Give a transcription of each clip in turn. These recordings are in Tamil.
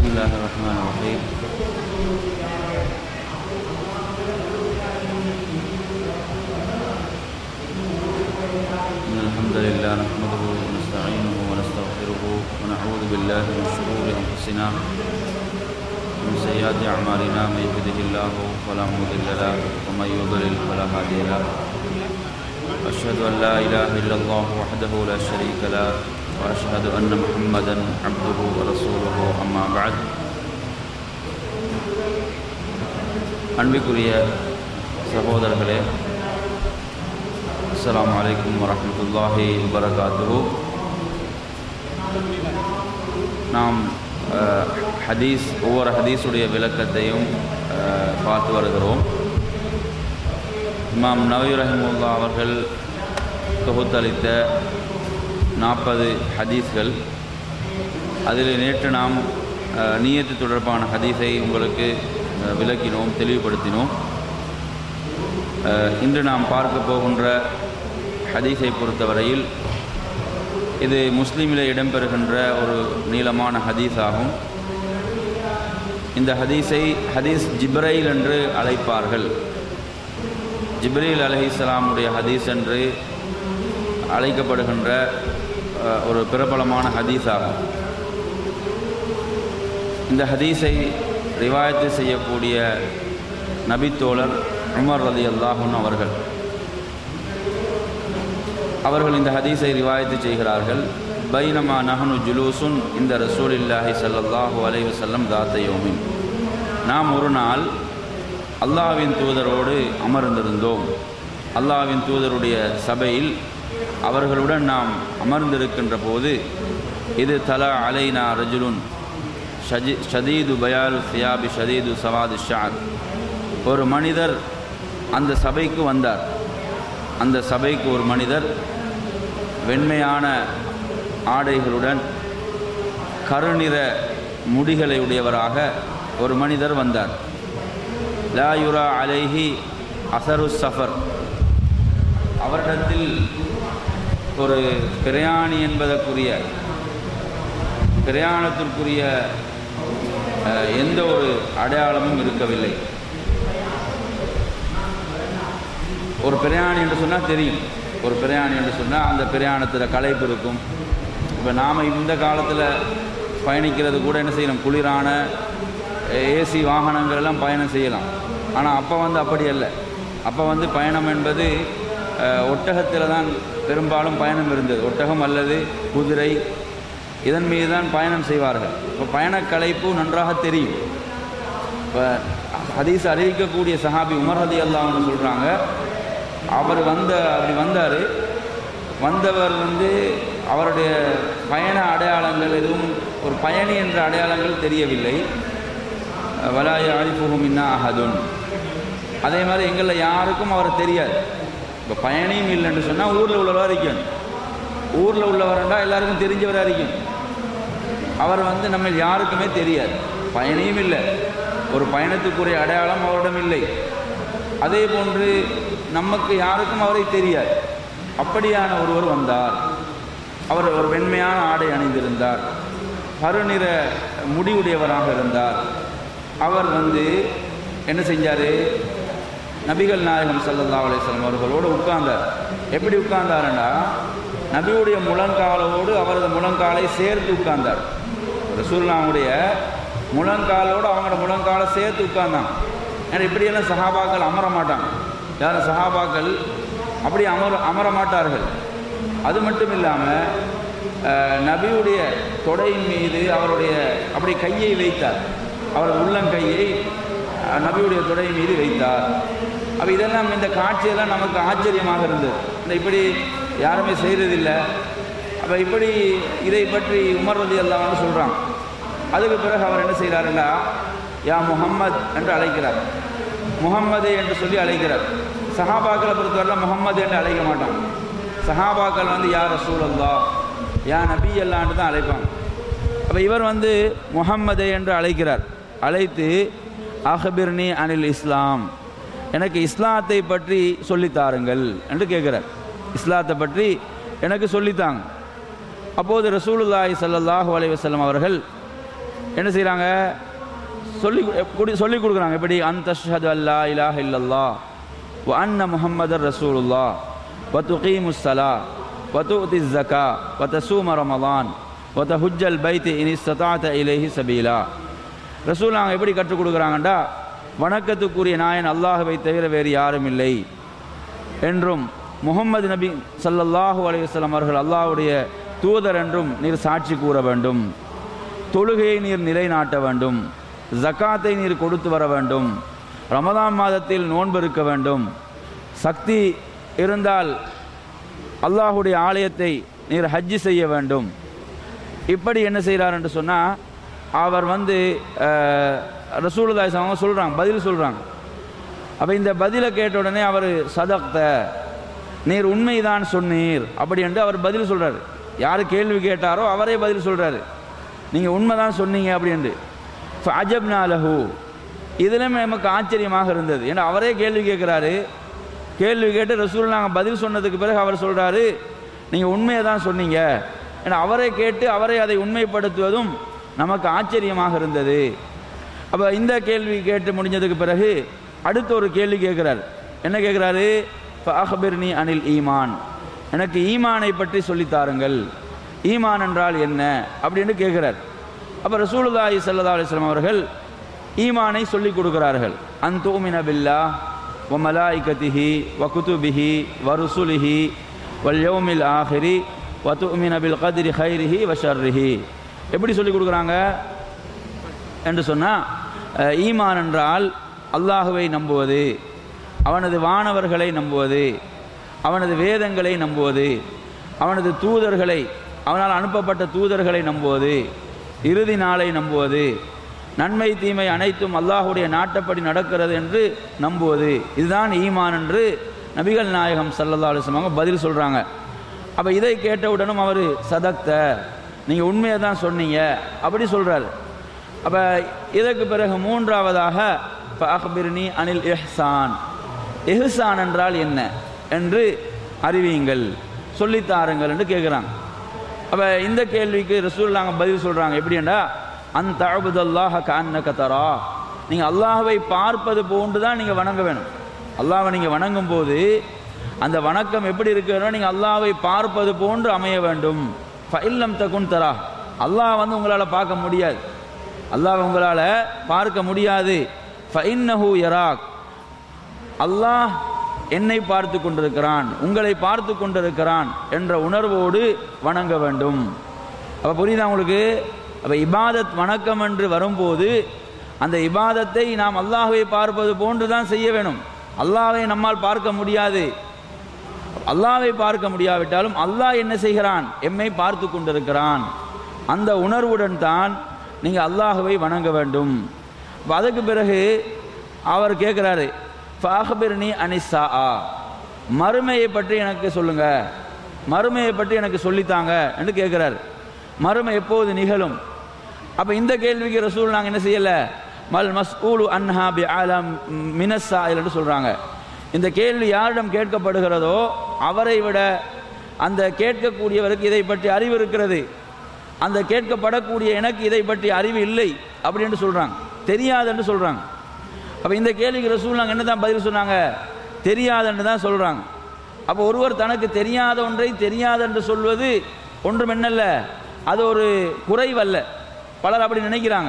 بسم الله الرحمن الرحيم. إن الحمد لله نحمده ونستعينه ونستغفره ونعوذ بالله من شرور أنفسنا ومن سيئات أعمالنا. من يهده الله فلا مضل له ومن يضلل فلا هادي له. أشهد أن لا إله إلا الله وحده لا شريك له وأشهد أن محمدا عبده ورسوله. أما بعد. அன்பிற்குரிய சகோதரர்களே, அஸ்ஸலாமு அலைக்கும் வரஹ்மத்துல்லாஹி வபரகாத்துஹு. நாம் ஒவ்வொரு ஹதீஸுடைய விளக்கத்தையும் பார்த்து வருகிறோம். இமாம் நவவி ரஹிமஹுல்லாஹ் அவர்கள் தொகுத்தளித்த 40 ஹதீஸ்கள். அதில் நேற்று நாம் நியத்து தொடர்பான ஹதீஸை உங்களுக்கு விளக்கினோம், தெளிவுபடுத்தினோம். இன்று நாம் பார்க்க போகின்ற ஹதீஸை பொறுத்தவரையில் இது முஸ்லீமில் இடம்பெறுகின்ற ஒரு நீளமான ஹதீஸ் ஆகும். இந்த ஹதீஸை ஹதீஸ் ஜிப்ரைல் என்று அழைப்பார்கள். ஜிப்ரீல் அலைஹிஸ்ஸலாமுடைய ஹதீஸ் என்று அழைக்கப்படுகின்ற ஒரு பிரபலமான ஹதீஸ் ஆகும். இந்த ஹதீஸை ரிவாயத்து செய்யக்கூடிய நபித்தோழர் உமர் ரலியல்லாஹு அன்ஹு அவர்கள் இந்த ஹதீஸை ரிவாயத்து செய்கிறார்கள். பைனமா நஹனு ஜுலூசுன் இந்த ரசூலில்லாஹி ஸல்லல்லாஹு அலைஹி வஸல்லம் தாத்த யௌமின். நாம் ஒரு நாள் அல்லாஹ்வின் தூதரோடு அமர்ந்திருந்தோம். அல்லாஹ்வின் தூதருடைய சபையில் அவர்களுடன் நாம் அமர்ந்திருக்கின்ற போது, இது தலா அலைனா ரஜுலுன் ஷதீது பயாலு சியாபி ஷதீது சவாது ஷாத். ஒரு மனிதர் அந்த சபைக்கு வந்தார். அந்த சபைக்கு ஒரு மனிதர் வெண்மையான ஆடைகளுடன் கருநிற முடிகளை உடையவராக ஒரு மனிதர் வந்தார். லா யுரா அலைஹி அசரு சஃபர். அவரிடத்தில் ஒரு பிரயாணி என்பதற்குரிய பிரயாணத்திற்குரிய எந்த ஒரு அடையாளமும் இருக்கவில்லை. ஒரு பிரயாணி என்று சொன்னால் தெரியும். ஒரு பிரயாணி என்று சொன்னால் அந்த பிரயாணத்தில் களைப்பு இருக்கும். இப்போ நாம் இந்த காலத்தில் பயணிக்கிறது கூட என்ன செய்யலாம், குளிரான ஏசி வாகனங்கள் எல்லாம் பயணம் செய்யலாம். ஆனால் அப்போ அப்படி அல்ல. அப்போ பயணம் என்பது ஒட்டகத்தில் தான் பெரும்பாலும் பயணம் இருந்தது. ஒட்டகம் அல்லது குதிரை, இதன் மீது தான் பயணம் செய்வார்கள். இப்போ பயணக்களைப்பு நன்றாக தெரியும். இப்போ ஹதீஸ் அறிவிக்கக்கூடிய சஹாபி உமர் ரலியல்லாஹு அன்ஹு சொல்கிறாங்க, அவர் அப்படி வந்தார். வந்தவர் அவருடைய பயண அடையாளங்கள் எதுவும், ஒரு பயணி என்ற அடையாளங்கள் தெரியவில்லை. வலா யஅரிஃபுஹு மின்னா அஹதுன். அதே மாதிரி எங்களில் யாருக்கும் அவர் தெரியாது. இப்போ பயணியும் இல்லைன்னு சொன்னால் ஊரில் உள்ளவராக இருக்கும். ஊரில் உள்ளவர்ன்றா எல்லாருக்கும் தெரிஞ்சவராக இருக்கும். அவர் நம்ம யாருக்குமே தெரியாது. பயணியும் இல்லை, ஒரு பயணத்துக்குரிய அடையாளம் அவரிடம் இல்லை. அதே போன்று நமக்கு யாருக்கும் அவரை தெரியாது. அப்படியான ஒருவர் வந்தார். அவர் ஒரு வெண்மையான ஆடை அணிந்திருந்தார். கருநிற முடிவுடையவராக இருந்தார். அவர் என்ன செஞ்சார், நபிகள் நாயகம் ஸல்லல்லாஹு அலைஹி வஸல்லம் அவர்களோடு உட்கார்ந்தார். எப்படி உட்கார்ந்தாருன்னா, நபியுடைய முழங்காலோடு அவரது முழங்காலை சேர்த்து உட்கார்ந்தார். ரசூலுல்லாஹ்வுடைய முழங்காலோடு அவங்களோட முழங்காலை சேர்த்து உட்கார்ந்தாங்க. ஏன்னா இப்படியெல்லாம் சஹாபாக்கள் அமர மாட்டாங்க. யாரும் சஹாபாக்கள் அப்படி அமர மாட்டார்கள். அது மட்டும் இல்லாமல் நபியுடைய தொடையின் மீது அவருடைய அப்படி கையை வைத்தார். அவரது உள்ளங்கையை நபியுடைய தொடை மீது வைத்தார். அப்போ இதெல்லாம், இந்த காட்சியெல்லாம் நமக்கு ஆச்சரியமாக இருந்தது. இப்படி யாருமே செய்கிறதில்லை. அப்போ இப்படி இதை பற்றி உமர் ரலியல்லாஹு அன்ஹு சொல்கிறாங்க. அதுக்கு பிறகு அவர் என்ன செய்கிறாருன்னா, யா முஹம்மத் என்று அழைக்கிறார். முஹம்மதே என்று சொல்லி அழைக்கிறார். சஹாபாக்களை பொறுத்தவரை முஹம்மது என்று அழைக்க மாட்டாங்க. சஹாபாக்கள் யா ரசூலல்லாஹ், யா நபி அல்லான்னு தான் அழைப்பாங்க. அப்போ இவர் முஹம்மதே என்று அழைக்கிறார். அழைத்து, அஹ்பிர்னி அனில் இஸ்லாம், எனக்கு இஸ்லாத்தை பற்றி சொல்லித்தாருங்கள் என்று கேட்குறார். இஸ்லாத்தை பற்றி எனக்கு சொல்லித்தாங்க. அப்போது ரசூலுல்லாஹி ஸல்லல்லாஹு அலைஹி வஸல்லம் அவர்கள் என்ன செய்கிறாங்க, சொல்லி கொடுக்குறாங்க. எப்படி? அன்தஷ்ஹது அல்லா இலாஹ இல்லல்லாஹ் வ அன்ன முஹம்மதர் ரசூலுல்லாஹ் வ துகீமுஸ் ஸலாஹ் வ துஅத்திஸ் ஸகா வ தஸூம ரமலான் வ தஹுஜ்ஜல் பைத் இன் இஸ்ததஅத இலைஹி சபீலா. ரசூலுல்லாஹ் எப்படி கற்றுக் கொடுக்குறாங்கண்டா, வணக்கத்துக்குரிய நாயன் அல்லாஹ்வை தவிர வேறு யாரும் இல்லை என்றும் முஹம்மது நபி ஸல்லல்லாஹு அலைஹி வஸல்லம் அவர்கள் அல்லாஹ்வுடைய தூதர் என்றும் நீர் சாட்சி கூற வேண்டும். தொழுகையை நீர் நிலைநாட்ட வேண்டும். ஜக்காத்தை நீர் கொடுத்து வர வேண்டும். ரமதான் மாதத்தில் நோன்பு இருக்க வேண்டும். சக்தி இருந்தால் அல்லாஹுடைய ஆலயத்தை நீர் ஹஜ்ஜி செய்ய வேண்டும். இப்படி என்ன செய்கிறார் என்று சொன்னால், அவர் ரசூலுல்லாஹி ஸல்லல்லாஹு அலைஹி வஸல்லம் சொல்கிறாங்க, பதில் சொல்கிறாங்க. அப்போ இந்த பதிலை கேட்ட உடனே அவர் சதக்த, நீர் உண்மைதான் சொன்னீர் அப்படி என்று அவர் பதில் சொல்கிறார். யார் கேள்வி கேட்டாரோ அவரே பதில் சொல்கிறாரு, நீங்கள் உண்மைதான் சொன்னீங்க அப்படி என்று. ஃபஅஜப்னா லஹு, இதிலும் நமக்கு ஆச்சரியமாக இருந்தது. ஏன்னா அவரே கேள்வி கேட்குறாரு. கேள்வி கேட்டு ரசூல் நாங்கள் பதில் சொன்னதுக்கு பிறகு அவர் சொல்கிறாரு, நீங்கள் உண்மையை தான் சொன்னீங்க. ஏன்னா அவரை கேட்டு அவரை அதை உண்மைப்படுத்துவதும் நமக்கு ஆச்சரியமாக இருந்தது. அப்போ இந்த கேள்வி கேட்டு முடிஞ்சதுக்கு பிறகு அடுத்த ஒரு கேள்வி கேட்குறார். என்ன கேட்குறாரு? ஃபஅக்பிர்னி அனில் ஈமான், எனக்கு ஈமானை பற்றி சொல்லித்தாருங்கள். ஈமான் என்றால் என்ன அப்படின்னு கேட்குறார். அப்போ ரசூலுல்லாஹி ஸல்லல்லாஹு அலைஹி வஸல்லம் அவர்கள் ஈமானை சொல்லிக் கொடுக்கிறார்கள். அன் துமின பில்லாஹ் வ மலாயிகத்திஹி வ குதுபிஹி வ ருசுலிஹி வல் யௌமில் ஆஹிரி வ துமின பில் கத்ரி கைரிஹி வ ஷர்ரிஹி. எப்படி சொல்லிக் கொடுக்குறாங்க என்று சொன்னால், ஈமான் என்றால் அல்லாஹுவை நம்புவது, அவனது வானவர்களை நம்புவது, அவனது வேதங்களை நம்புவது, அவனது தூதர்களை, அவனால் அனுப்பப்பட்ட தூதர்களை நம்புவது, இறுதி நாளை நம்புவது, நன்மை தீமை அனைத்தும் அல்லாஹுடைய நாட்டப்படி நடக்கிறது என்று நம்புவது. இதுதான் ஈமான் என்று நபிகள் நாயகம் ஸல்லல்லாஹு அலைஹி வஸல்லம் பதில் சொல்கிறாங்க. அப்போ இதை கேட்டவுடனும் அவர் சதக்த, நீங்கள் உண்மையை தான் சொன்னீங்க அப்படி சொல்கிறார். அப்போ இதற்கு பிறகு மூன்றாவதாக ஃபஅக்பிர்னி அனில் இஹ்சான், இஹ்சான் என்றால் என்ன என்று அறிவியுங்கள், சொல்லித்தாருங்கள் என்று கேட்குறாங்க. அப்போ இந்த கேள்விக்கு ரசூலுல்லாஹ் பதில் சொல்கிறாங்க. எப்படின்னா, அன் தஅபுதல்லாஹ கஅன்னக தரா, நீங்கள் அல்லாஹ்வை பார்ப்பது போன்று தான் நீங்கள் வணங்க வேணும். அல்லாஹ்வை நீங்கள் வணங்கும் போது அந்த வணக்கம் எப்படி இருக்கிறதோ நீங்கள் அல்லாஹ்வை பார்ப்பது போன்று அமைய வேண்டும். ஃபஇல்லம் தகுன் தரா, அல்லாஹ் உங்களால் பார்க்க முடியாது, அல்லாஹ் உங்களால் பார்க்க முடியாது. ஃபஇன்னஹு யராக், அல்லாஹ் என்னை பார்த்து கொண்டிருக்கிறான், உங்களை பார்த்து கொண்டிருக்கிறான் என்ற உணர்வோடு வணங்க வேண்டும். அப்போ புரியுதா உங்களுக்கு? அப்போ இபாதத் வணக்கம் என்று வரும்போது அந்த இபாதத்தை நாம் அல்லாஹ்வை பார்ப்பது போன்று தான் செய்ய வேணும். அல்லாஹ்வை நம்மால் பார்க்க முடியாது. அல்லாஹ்வை பார்க்க முடியாவிட்டாலும் அல்லாஹ் என்ன செய்கிறான், எம்மை பார்த்து கொண்டிருக்கிறான். அந்த உணர்வுடன் தான் நீங்கள் அல்லாஹ்வை வணங்க வேண்டும். அதுக்கு பிறகு அவர் கேட்குறாரு, ஃபஅக்பிர்னி அனிஸ்ஸாஆ, மறுமையை பற்றி எனக்கு சொல்லுங்க, மறுமையை பற்றி எனக்கு சொல்லித்தாங்க என்று கேட்குறாரு. மறுமை எப்போது நிகழும்? அப்போ இந்த கேள்விக்கு ரசூல் நாங்கள் என்ன செய்யலை, மல் மஸ்ஊலு அன்ஹா பிஅலம் மினஸ்ஸாயில் என்று சொல்கிறாங்க. இந்த கேள்வி யாரிடம் கேட்கப்படுகிறதோ அவரை விட அந்த கேட்கக்கூடியவருக்கு இதை பற்றி அறிவு இருக்கிறது, அந்த கேட்கப்படக்கூடிய எனக்கு இதை பற்றி அறிவு இல்லை அப்படின்னு சொல்கிறாங்க, தெரியாது என்று சொல்கிறாங்க. அப்போ இந்த கேள்விக்கு ரசூல் நாங்கள் என்ன தான் பதில் சொன்னாங்க, தெரியாதுன்னு தான் சொல்கிறாங்க. அப்போ ஒருவர் தனக்கு தெரியாத ஒன்றை தெரியாது என்று சொல்வது ஒன்றும் என்னல்ல, அது ஒரு குறைவல்ல. பலர் அப்படி நினைக்கிறாங்க.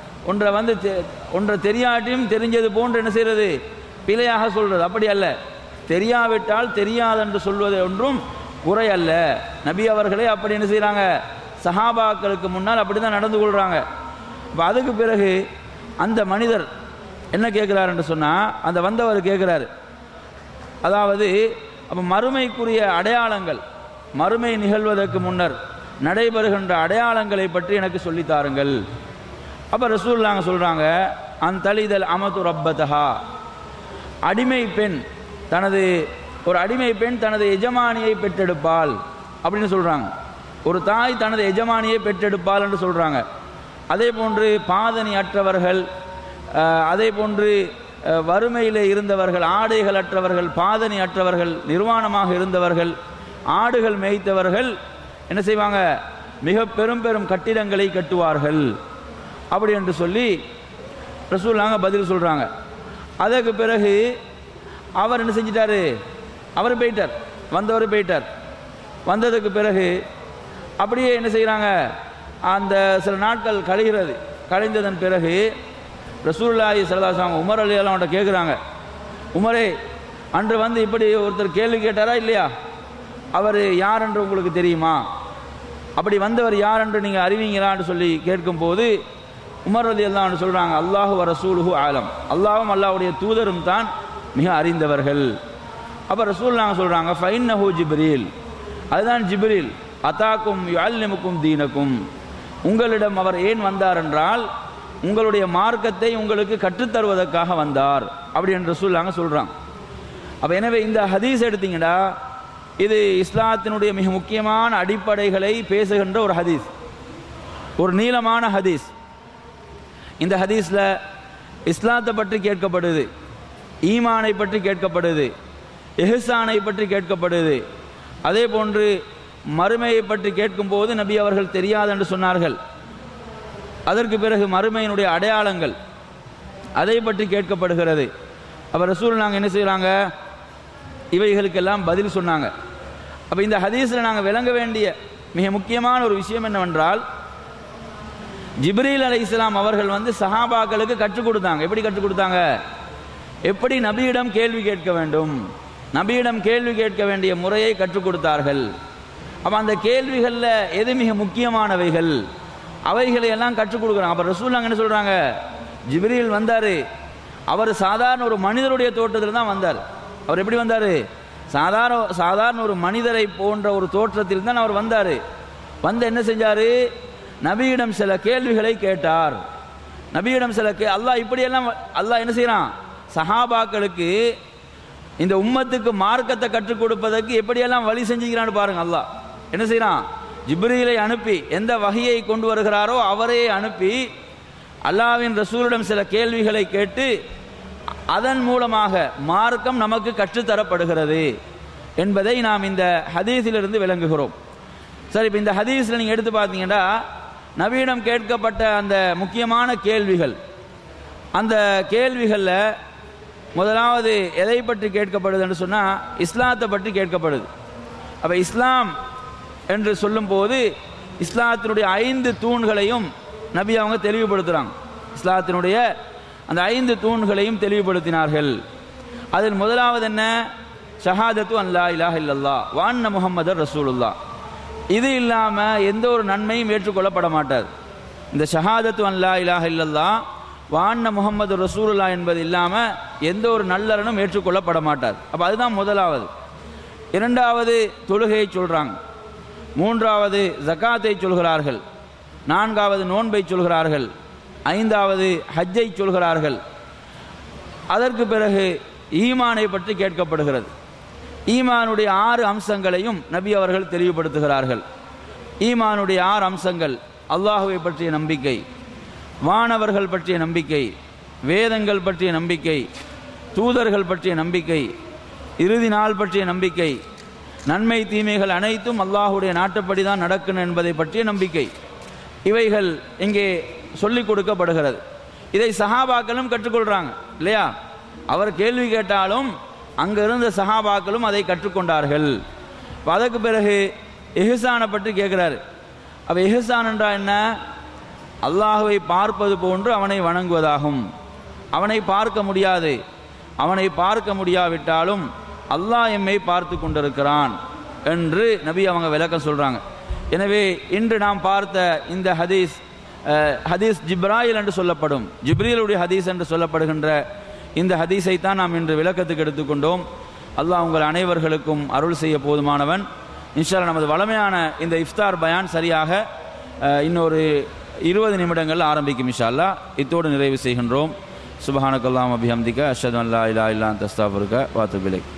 ஒன்றை தெரியாட்டியும் தெரிஞ்சது போன்று என்ன செய்கிறது, பிழையாக சொல்கிறது. அப்படி அல்ல. தெரியாவிட்டால் தெரியாது என்று சொல்வது ஒன்றும் குறை அல்ல. நபி அவர்களே அப்படி என்ன செய்கிறாங்க, சஹாபாக்களுக்கு முன்னால் அப்படி தான் நடந்து கொள்கிறாங்க. இப்போ அதுக்கு பிறகு அந்த மனிதர் என்ன கேட்குறாரு என்று சொன்னால், அந்த வந்தவர் கேட்குறாரு, அதாவது அப்போ மறுமைக்குரிய அடையாளங்கள், மறுமை நிகழ்வதற்கு முன்னர் நடைபெறுகின்ற அடையாளங்களை பற்றி எனக்கு சொல்லித்தாருங்கள். அப்போ ரசூலுல்லாஹ் சொல்கிறாங்க, அந்தலிதல் அமது ரப்பதஹா, அடிமை பெண் ஒரு அடிமை பெண் தனது எஜமானியை பெற்றெடுப்பாள் அப்படின்னு சொல்கிறாங்க. ஒரு தாய் தனது எஜமானியை பெற்றெடுப்பாள் என்று சொல்கிறாங்க. அதே போன்று பாதணி அற்றவர்கள், அதே போன்று வறுமையில் இருந்தவர்கள், ஆடைகள் அற்றவர்கள், பாதணி அற்றவர்கள், நிர்வாணமாக இருந்தவர்கள், ஆடுகள் மேய்த்தவர்கள் என்ன செய்வாங்க, மிக பெரும் பெரும் கட்டிடங்களை கட்டுவார்கள். அப்படி என்று சொல்லி ரசூலுல்லாஹ் பதில் சொல்கிறாங்க. அதற்கு பிறகு அவர் என்ன செஞ்சிட்டாரு, அவர் போயிட்டார், வந்தவர் போயிட்டார். வந்ததுக்கு பிறகு அப்படியே என்ன செய்கிறாங்க, அந்த சில நாட்கள் கழிந்ததன் பிறகு ரசூலுல்லாஹி ஸல்லல்லாஹு அலைஹி வஸல்லம் உமர் ரலியல்லாஹு அன்ஹு கேட்குறாங்க, உமரே அன்று வந்து இப்படி ஒருத்தர் கேள்வி கேட்டாரா இல்லையா, அவர் யார் என்று உங்களுக்கு தெரியுமா, அப்படி வந்தவர் யார் என்று நீங்கள் அறிவீங்களான்னு சொல்லி கேட்கும்போது உமர் ரலியல்லாஹு அன்ஹு சொல்கிறாங்க, அல்லாஹு வ ரசூலுஹு ஆலம், அல்லாஹ்வும் அல்லாஹ்வுடைய தூதரும் தான் மிக அறிந்தவர்கள். அப்போ ரசூலுல்லாஹ் சொல்கிறாங்க, ஃபைன்னஹு ஜிப்ரீல், அதுதான் ஜிப்ரீல், அதாக்கும் யுஅல்லிமுக்கும் தீனக்கும், உங்களிடம் அவர் ஏன் வந்தார் என்றால் உங்களுடைய மார்க்கத்தை உங்களுக்கு கற்றுத்தருவதற்காக வந்தார் அப்படி என்று ரசூலுல்லாஹ் சொல்கிறாங்க. அப்போ எனவே இந்த ஹதீஸ் எடுத்தீங்கன்னா இது இஸ்லாத்தினுடைய மிக முக்கியமான அடிப்படைகளை பேசுகின்ற ஒரு ஹதீஸ், ஒரு நீளமான ஹதீஸ். இந்த ஹதீஸில் இஸ்லாத்தை பற்றி கேட்கப்படுது, ஈமானை பற்றி கேட்கப்படுது, இஹ்சானை பற்றி கேட்கப்படுது. அதே போன்று மறுமையை பற்றி கேட்கும்போது நபி அவர்கள் தெரியாது என்று சொன்னார்கள். அதற்கு பிறகு மறுமையினுடைய அடையாளங்கள் அதை பற்றி கேட்கப்படுகிறது. அப்போ ரசூல் நாங்கள் என்ன செய்கிறாங்க, இவைகளுக்கெல்லாம் பதில் சொன்னாங்க. அப்போ இந்த ஹதீஸில் நாங்கள் விளங்க வேண்டிய மிக முக்கியமான ஒரு விஷயம் என்னவென்றால், ஜிப்ரீல் அலைஹிஸ்ஸலாம் அவர்கள் வந்து சஹாபாக்களுக்கு கற்றுக் கொடுத்தாங்க. எப்படி கற்றுக் கொடுத்தாங்க, எப்படி நபியிடம் கேள்வி கேட்க வேண்டும், நபியிடம் கேள்வி கேட்க வேண்டிய முறையை கற்றுக் கொடுத்தார்கள். அப்போ அந்த கேள்விகளில் எது மிக முக்கியமானவைகள் அவைகளை எல்லாம் கற்றுக் கொடுக்குறாங்க. அப்போ ரசூலுல்லாஹ் என்ன சொல்கிறாங்க, ஜிப்ரீல் வந்தார், அவர் சாதாரண ஒரு மனிதருடைய தோற்றத்தில் தான் வந்தார். அவர் எப்படி வந்தார், சாதாரண ஒரு மனிதரை போன்ற ஒரு தோற்றத்தில் தான் அவர் வந்தார். வந்து என்ன செஞ்சார், நபியிடம் சில கேள்விகளை கேட்டார். நபியிடம் சில அல்லாஹ் இப்படியெல்லாம் அல்லாஹ் என்ன செய்கிறான், சஹாபாக்களுக்கு இந்த உம்மத்துக்கு மார்க்கத்தை கற்றுக் கொடுப்பதற்கு எப்படியெல்லாம் வழி செஞ்சுக்கிறான்னு பாருங்க. அல்லாஹ் என்ன செய்கிறான், ஜிப்ரீலை அனுப்பி எந்த வகையை கொண்டு வருகிறாரோ அவரே அனுப்பி அல்லாஹ்வின் ரசூலிடம் சில கேள்விகளை கேட்டு அதன் மூலமாக மார்க்கம் நமக்கு கற்றுத்தரப்படுகிறது என்பதை நாம் இந்த ஹதீஸிலிருந்து விளங்குகிறோம். சரி, இப்போ இந்த ஹதீஸில் நீங்கள் எடுத்து பார்த்தீங்கன்னா நபியிடம் கேட்கப்பட்ட அந்த முக்கியமான கேள்விகள், அந்த கேள்விகளில் முதலாவது எதை பற்றி கேட்கப்படுது என்று சொன்னால் இஸ்லாத்தை பற்றி கேட்கப்படுது. அப்போ இஸ்லாம் என்று சொல்லும்போது இஸ்லாத்தினுடைய 5 தூண்களையும் நபி அவங்க தெளிவுபடுத்துகிறாங்க. இஸ்லாத்தினுடைய அந்த 5 தூண்களையும் தெளிவுபடுத்தினார்கள். அதில் முதலாவது என்ன, ஷஹாதத்து அல்லா இலாஹ இல்லல்லாஹ் வ அன்ன முஹம்மதர் ரசூலுல்லாஹ். இது இல்லாமல் எந்த ஒரு நன்மையும் ஏற்றுக்கொள்ளப்பட மாட்டாது. இந்த ஷஹாதத்து அல்லா இலாஹ இல்லல்லாஹ் வ அன்ன முஹம்மது ரசூலுல்லாஹ் என்பது இல்லாமல் எந்த ஒரு நல்லறனும் ஏற்றுக்கொள்ளப்பட மாட்டாது. அப்போ அதுதான் முதலாவது. இரண்டாவது தொழுகையை சொல்கிறாங்க, மூன்றாவது ஜகாத்தை சொல்கிறார்கள், நான்காவது நோன்பை சொல்கிறார்கள், ஐந்தாவது ஹஜ்ஜை சொல்கிறார்கள். அதற்கு பிறகு ஈமானை பற்றி கேட்கப்படுகிறது. ஈமானுடைய 6 அம்சங்களையும் நபி அவர்கள் தெளிவுபடுத்துகிறார்கள். ஈமானுடைய 6 அம்சங்கள்: அல்லாஹுவை பற்றிய நம்பிக்கை, வானவர்கள் பற்றிய நம்பிக்கை, வேதங்கள் பற்றிய நம்பிக்கை, தூதர்கள் பற்றிய நம்பிக்கை, இறுதி நாள் பற்றிய நம்பிக்கை, நன்மை தீமைகள் அனைத்தும் அல்லாஹுடைய நாட்டுப்படி தான் நடக்கணும் என்பதை பற்றிய நம்பிக்கை. இவைகள் இங்கே சொல்லிக் கொடுக்கப்படுகிறது. இதை சஹாபாக்களும் கற்றுக்கொள்கிறாங்க இல்லையா, அவர் கேள்வி கேட்டாலும் அங்கே இருந்த சஹாபாக்களும் அதை கற்றுக்கொண்டார்கள். அதற்கு பிறகு இஹ்சானை பற்றி கேட்குறாரு. அப்போ இஹ்சான் என்றால் என்ன, அல்லாஹுவை பார்ப்பது போன்று அவனை வணங்குவதாகும். அவனை பார்க்க முடியாது, அவனை பார்க்க முடியாவிட்டாலும் அல்லாஹ் எம்மை பார்த்து கொண்டிருக்கிறான் என்று நபி அவங்க விளக்கம் சொல்கிறாங்க. எனவே இன்று நாம் பார்த்த இந்த ஹதீஸ் ஜிப்ராயில் என்று சொல்லப்படும், ஜிப்ரீலுடைய ஹதீஸ் என்று சொல்லப்படுகின்ற இந்த ஹதீஸை தான் நாம் இன்று விளக்கத்துக்கு எடுத்துக்கொண்டோம். அல்லாஹ் உங்கள் அனைவர்களுக்கும் அருள் செய்ய போதுமானவன். இன்ஷா அல்லாஹ் நமது வளமையான இந்த இஃப்தார் பயான் சரியாக இன்னொரு 20 நிமிடங்கள் ஆரம்பிக்கும். இன்ஷா அல்லாஹ் இத்தோடு நிறைவு செய்கின்றோம். சுப்ஹானக்கல்லாஹு வ பிஹம்திக அஷ்ஹது அன் லா இலாஹா இல்லா அன்த அஸ்தக்ஃபிருக வ அத்தூபு இலைக்.